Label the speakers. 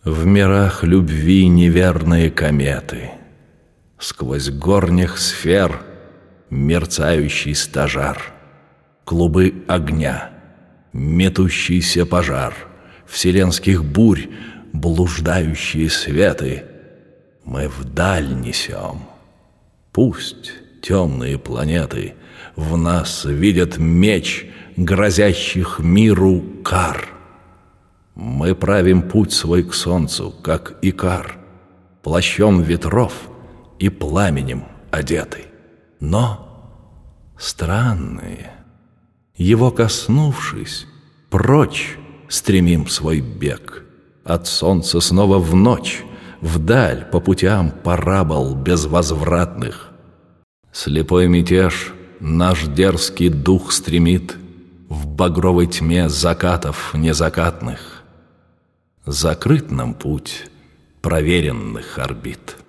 Speaker 1: В мирах любви неверные кометы, сквозь горних сфер мерцающий стажар, клубы огня, метущийся пожар, вселенских бурь блуждающие светы мы вдаль несем. Пусть темные планеты в нас видят меч грозящих миру кар. Мы правим путь свой к солнцу, как Икар, плащом ветров и пламенем одетый. Но странные, его коснувшись, прочь стремим свой бег. От солнца снова в ночь, вдаль по путям парабол безвозвратных. Слепой мятеж наш дерзкий дух стремит в багровой тьме закатов незакатных. Закрыт нам путь проверенных орбит.